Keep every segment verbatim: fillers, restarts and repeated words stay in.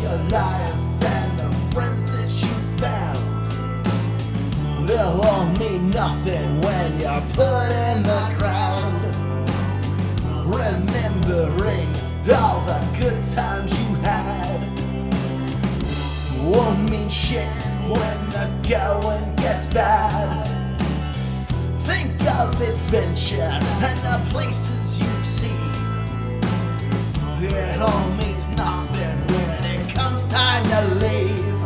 your life and the friends that you found, they'll all mean nothing when you're put in the ground. Remembering all the good times you had won't mean shit when the going gets bad. Think of adventure and the places you've seen. It all means nothing when it comes time to leave.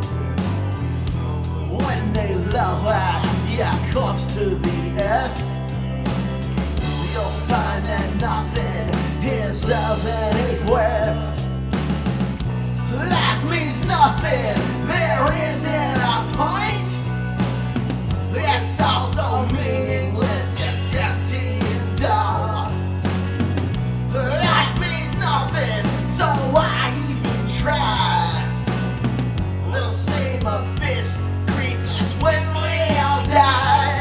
When they lower your corpse to the earth, you'll find that nothing is of any worth. Life means nothing, there isn't a point. It's also meaningless, it's empty and dull. Life means nothing, so why even try? The same abyss greets us when we all die.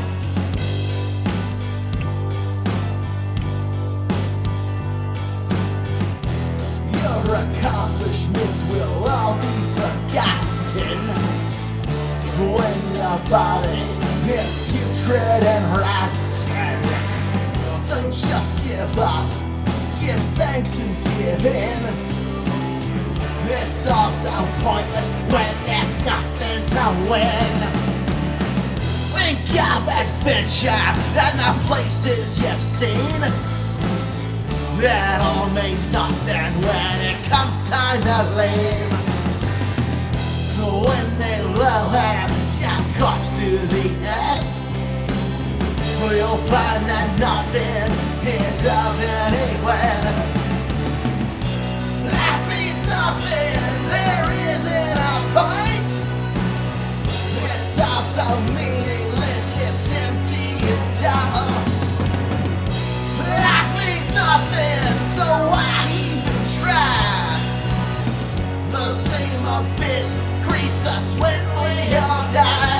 Your accomplishments will all be forgotten when your body is putrid and rotten. So just give up, give thanks and give in. It's all so pointless when there's nothing to win. Think of adventure and the places you've seen. That all means nothing when it comes time to leave. When they lower your corpse to the earth, you'll find that nothing is of any worth. Life means nothing, there isn't a point. It's also meaningless, it's empty and dull. Life means nothing, so why even try? The same abyss greets us when we all die.